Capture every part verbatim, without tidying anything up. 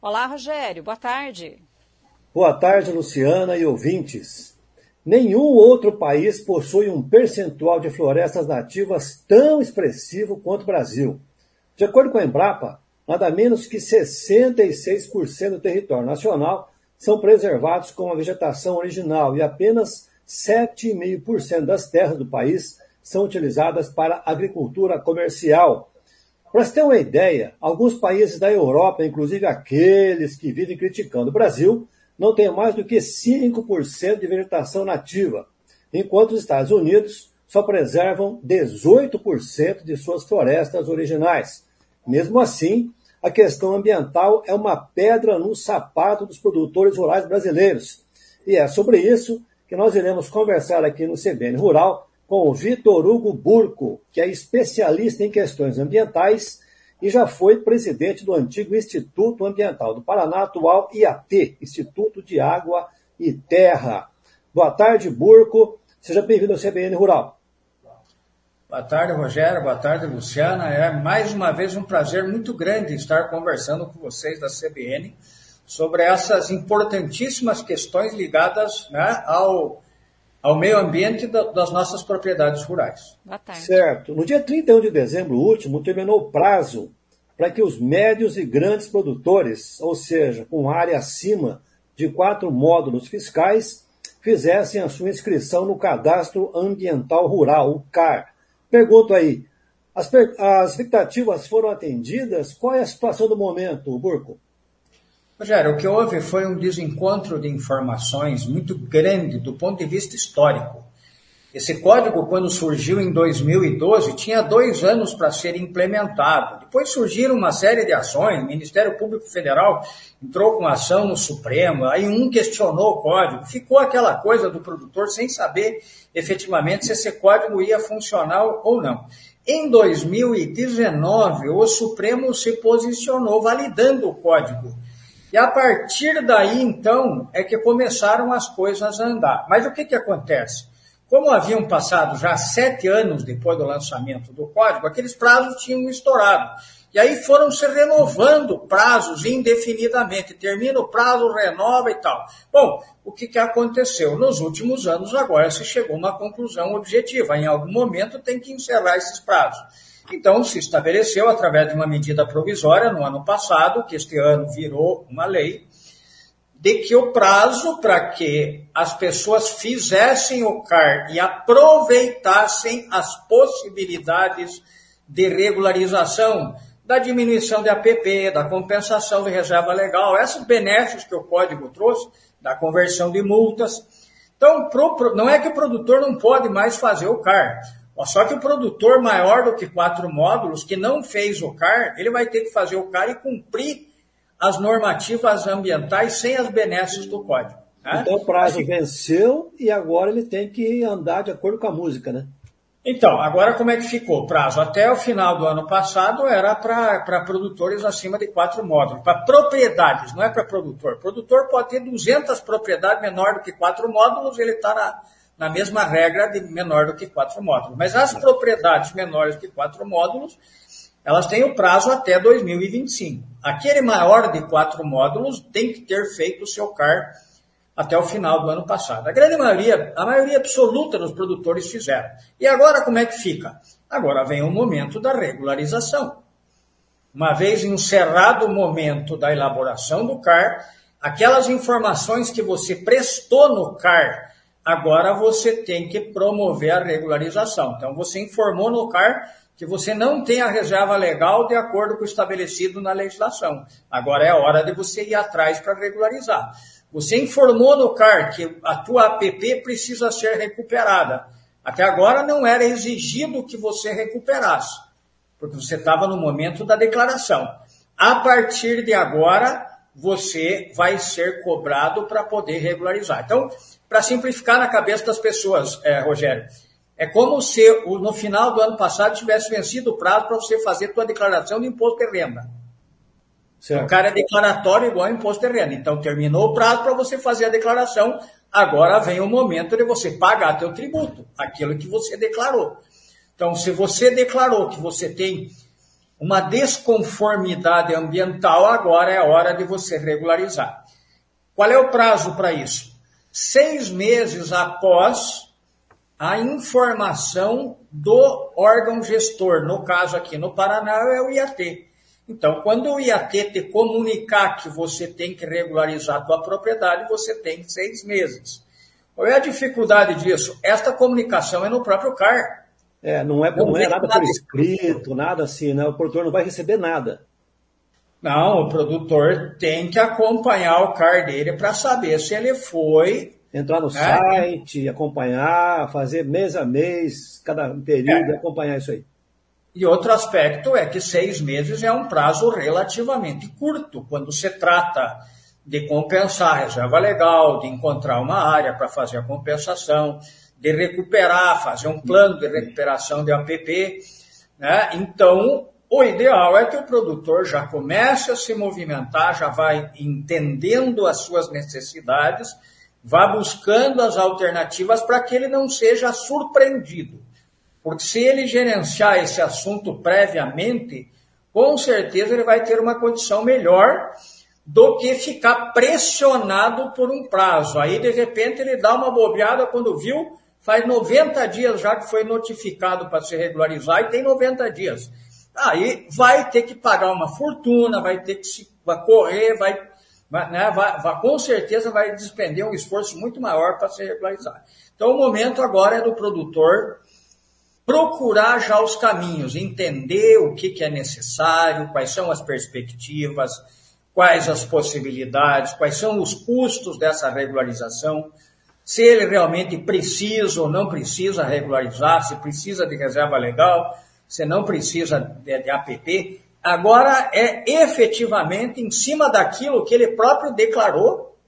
Olá, Rogério, boa tarde. Boa tarde, Luciana e ouvintes. Nenhum outro país possui um percentual de florestas nativas tão expressivo quanto o Brasil. De acordo com a Embrapa, nada menos que sessenta e seis por cento do território nacional são preservados com a vegetação original e apenas sete vírgula cinco por cento das terras do país são utilizadas para agricultura comercial. Para você ter uma ideia, alguns países da Europa, inclusive aqueles que vivem criticando o Brasil, não têm mais do que cinco por cento de vegetação nativa, enquanto os Estados Unidos só preservam dezoito por cento de suas florestas originais. Mesmo assim, a questão ambiental é uma pedra no sapato dos produtores rurais brasileiros. E é sobre isso que nós iremos conversar aqui no C B N Rural com o Vitor Hugo Burco, que é especialista em questões ambientais e já foi presidente do antigo Instituto Ambiental do Paraná, atual I A T, Instituto de Água e Terra. Boa tarde, Burco. Seja bem-vindo ao C B N Rural. Boa tarde, Rogério. Boa tarde, Luciana. É mais uma vez um prazer muito grande estar conversando com vocês da C B N sobre essas importantíssimas questões ligadas, né, ao, ao meio ambiente da, das nossas propriedades rurais. Boa tarde. Certo. No dia trinta e um de dezembro último, terminou o prazo para que os médios e grandes produtores, ou seja, com área acima de quatro módulos fiscais, fizessem a sua inscrição no Cadastro Ambiental Rural, o C A R. Pergunto aí, as, as expectativas foram atendidas? Qual é a situação do momento, Burco? Rogério, o que houve foi um desencontro de informações muito grande do ponto de vista histórico. Esse código, quando surgiu em dois mil e doze, tinha dois anos para ser implementado. Depois surgiram uma série de ações, o Ministério Público Federal entrou com ação no Supremo, aí um questionou o código, ficou aquela coisa do produtor sem saber efetivamente se esse código ia funcionar ou não. Em dois mil e dezenove, o Supremo se posicionou validando o código. E a partir daí, então, é que começaram as coisas a andar. Mas o que, que acontece? Como haviam passado já sete anos depois do lançamento do código, aqueles prazos tinham estourado. E aí foram se renovando prazos indefinidamente. Termina o prazo, renova e tal. Bom, o que, que aconteceu? Nos últimos anos, agora se chegou a uma conclusão objetiva. Em algum momento tem que encerrar esses prazos. Então, se estabeleceu, através de uma medida provisória, no ano passado, que este ano virou uma lei, de que o prazo para que as pessoas fizessem o C A R e aproveitassem as possibilidades de regularização, da diminuição de A P P, da compensação de reserva legal, esses benefícios que o código trouxe, da conversão de multas. Então, pro, não é que o produtor não pode mais fazer o C A R, só que o produtor maior do que quatro módulos, que não fez o C A R, ele vai ter que fazer o C A R e cumprir as normativas ambientais sem as benesses do código. Né? Então o prazo venceu e agora ele tem que andar de acordo com a música, né? Então, agora como é que ficou o prazo? Até o final do ano passado era para produtores acima de quatro módulos, para propriedades, não é para produtor. O produtor pode ter duzentas propriedades menor do que quatro módulos, ele está na, na mesma regra de menor do que quatro módulos. Mas as propriedades menores que quatro módulos, elas têm o prazo até dois mil e vinte e cinco. Aquele maior de quatro módulos tem que ter feito o seu C A R até o final do ano passado. A grande maioria, a maioria absoluta dos produtores fizeram. E agora como é que fica? Agora vem o momento da regularização. Uma vez encerrado o momento da elaboração do C A R, aquelas informações que você prestou no C A R, agora você tem que promover a regularização. Então você informou no C A R que você não tem a reserva legal de acordo com o estabelecido na legislação. Agora é a hora de você ir atrás para regularizar. Você informou no C A R que a tua A P P precisa ser recuperada. Até agora não era exigido que você recuperasse, porque você estava no momento da declaração. A partir de agora, você vai ser cobrado para poder regularizar. Então, para simplificar na cabeça das pessoas, é, Rogério, é como se no final do ano passado tivesse vencido o prazo para você fazer sua declaração de imposto de renda. Certo. O cara é declaratório igual a imposto de renda. Então, terminou o prazo para você fazer a declaração. Agora vem o momento de você pagar teu tributo, aquilo que você declarou. Então, se você declarou que você tem uma desconformidade ambiental, agora é hora de você regularizar. Qual é o prazo para isso? Seis meses após a informação do órgão gestor, no caso aqui no Paraná é o I A T. Então, quando o I A T te comunicar que você tem que regularizar a tua propriedade, você tem seis meses. Qual é a dificuldade disso? Esta comunicação é no próprio C A R. É, não é, não, não é nada por escrito, nada assim, né? O produtor não vai receber nada. Não, o produtor tem que acompanhar o C A R dele para saber se ele foi... Entrar no é, site, acompanhar, fazer mês a mês, cada período, é. acompanhar isso aí. E outro aspecto é que seis meses é um prazo relativamente curto, quando se trata de compensar a reserva legal, de encontrar uma área para fazer a compensação, de recuperar, fazer um plano de recuperação de A P P, né? Então, o ideal é que o produtor já comece a se movimentar, já vai entendendo as suas necessidades, vá buscando as alternativas para que ele não seja surpreendido. Porque se ele gerenciar esse assunto previamente, com certeza ele vai ter uma condição melhor do que ficar pressionado por um prazo. Aí, de repente, ele dá uma bobeada quando viu, faz noventa dias já que foi notificado para se regularizar e tem noventa dias. Aí vai ter que pagar uma fortuna, vai ter que se, vai correr, vai, vai, né, vai, vai, com certeza vai despender um esforço muito maior para se regularizar. Então, o momento agora é do produtor procurar já os caminhos, entender o que, que é necessário, quais são as perspectivas, quais as possibilidades, quais são os custos dessa regularização, se ele realmente precisa ou não precisa regularizar, se precisa de reserva legal, se não precisa de, de A P P. Agora é efetivamente em cima daquilo que ele próprio declarou,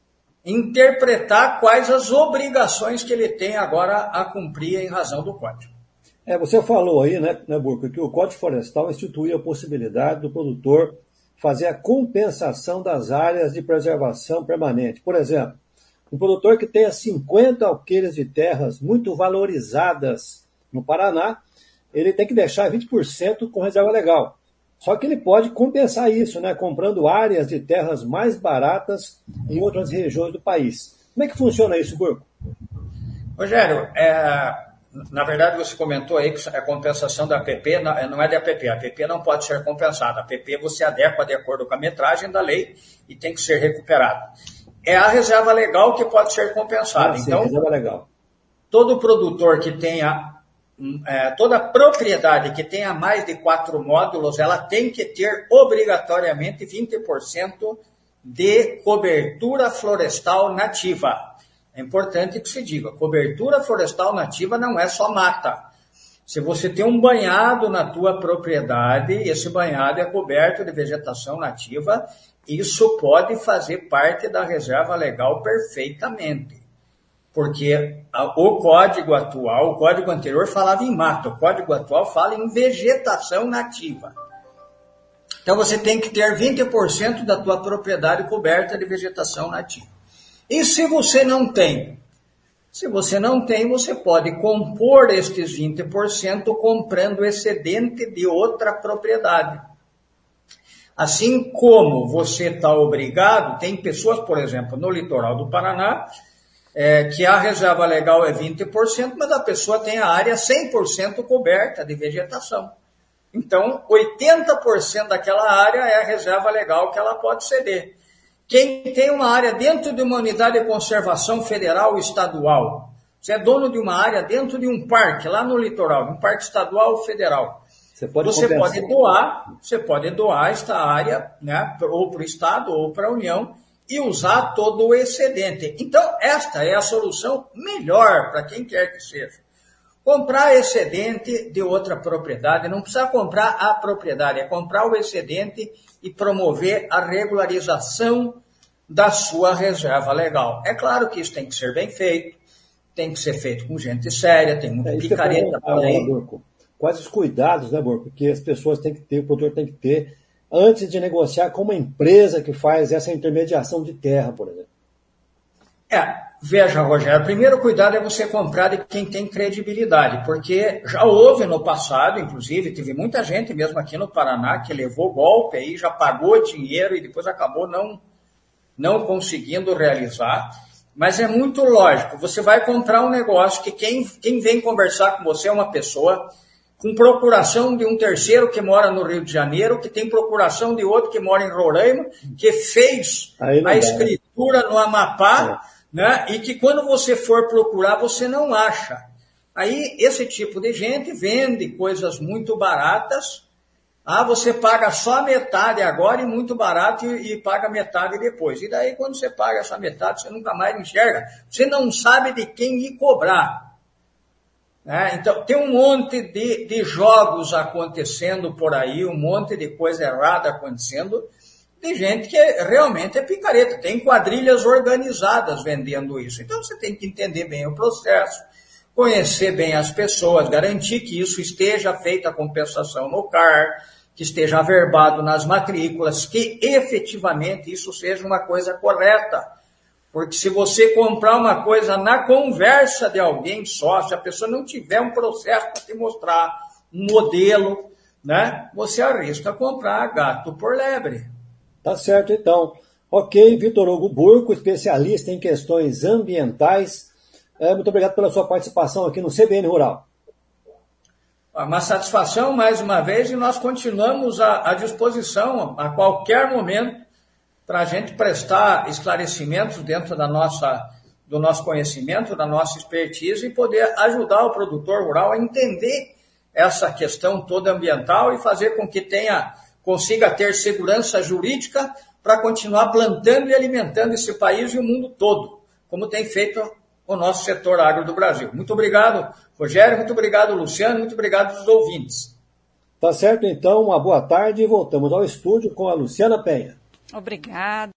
interpretar quais as obrigações que ele tem agora a cumprir em razão do Código. É, você falou aí, né, né, Burco, que o Código Florestal institui a possibilidade do produtor fazer a compensação das áreas de preservação permanente. Por exemplo, um produtor que tenha cinquenta alqueires de terras muito valorizadas no Paraná, ele tem que deixar vinte por cento com reserva legal. Só que ele pode compensar isso, né, comprando áreas de terras mais baratas em outras regiões do país. Como é que funciona isso, Burco? Rogério, é... na verdade, você comentou aí que a compensação da A P P não é de A P P. A APP não pode ser compensada. A A P P você adequa de acordo com a metragem da lei e tem que ser recuperada. É a reserva legal que pode ser compensada. Ah, sim, então, reserva legal. Todo produtor que tenha, é, toda propriedade que tenha mais de quatro módulos, ela tem que ter obrigatoriamente vinte por cento de cobertura florestal nativa. É importante que se diga, cobertura florestal nativa não é só mata. Se você tem um banhado na tua propriedade, esse banhado é coberto de vegetação nativa, isso pode fazer parte da reserva legal perfeitamente. Porque o código atual, o código anterior falava em mata, o código atual fala em vegetação nativa. Então você tem que ter vinte por cento da tua propriedade coberta de vegetação nativa. E se você não tem? Se você não tem, você pode compor estes vinte por cento comprando excedente de outra propriedade. Assim como você está obrigado, tem pessoas, por exemplo, no litoral do Paraná, é, que a reserva legal é vinte por cento, mas a pessoa tem a área cem por cento coberta de vegetação. Então, oitenta por cento daquela área é a reserva legal que ela pode ceder. Quem tem uma área dentro de uma unidade de conservação federal ou estadual, você é dono de uma área dentro de um parque, lá no litoral, um parque estadual ou federal, você pode, você pode doar, você pode doar esta área, né, ou para o Estado ou para a União e usar todo o excedente. Então, esta é a solução melhor para quem quer que seja. Comprar excedente de outra propriedade, não precisa comprar a propriedade, é comprar o excedente e promover a regularização da sua reserva legal. É claro que isso tem que ser bem feito, tem que ser feito com gente séria, tem muita é, picareta para lei. Quais os cuidados, né, Burco, que as pessoas têm que ter, o produtor tem que ter, antes de negociar com uma empresa que faz essa intermediação de terra, por exemplo? É, Veja, Rogério, o primeiro cuidado é você comprar de quem tem credibilidade, porque já houve no passado, inclusive, teve muita gente mesmo aqui no Paraná que levou golpe aí, já pagou dinheiro e depois acabou não, não conseguindo realizar. Mas é muito lógico, você vai comprar um negócio que quem, quem vem conversar com você é uma pessoa com procuração de um terceiro que mora no Rio de Janeiro, que tem procuração de outro que mora em Roraima, que fez a escritura no Amapá, é. Né? E que quando você for procurar, você não acha. Aí, esse tipo de gente vende coisas muito baratas. Ah, você paga só metade agora e muito barato e, e paga metade depois. E daí, quando você paga essa metade, você nunca mais enxerga. Você não sabe de quem ir cobrar. Né? Então, tem um monte de, de jogos acontecendo por aí, um monte de coisa errada acontecendo, de gente que realmente é picareta. Tem quadrilhas organizadas vendendo isso. Então, você tem que entender bem o processo, conhecer bem as pessoas, garantir que isso esteja feita a compensação no C A R, que esteja averbado nas matrículas, que efetivamente isso seja uma coisa correta. Porque se você comprar uma coisa na conversa de alguém só, se a pessoa não tiver um processo para te mostrar um modelo, né, você arrisca comprar gato por lebre. Tá certo, então. Ok, Vitor Hugo Burco, especialista em questões ambientais. É, muito obrigado pela sua participação aqui no C B N Rural. Uma satisfação, mais uma vez, e nós continuamos à, à disposição a qualquer momento para a gente prestar esclarecimentos dentro da nossa, do nosso conhecimento, da nossa expertise e poder ajudar o produtor rural a entender essa questão toda ambiental e fazer com que tenha, consiga ter segurança jurídica para continuar plantando e alimentando esse país e o mundo todo, como tem feito o nosso setor agro do Brasil. Muito obrigado, Rogério, muito obrigado, Luciano, muito obrigado aos ouvintes. Tá certo, então, uma boa tarde e voltamos ao estúdio com a Luciana Penha. Obrigada.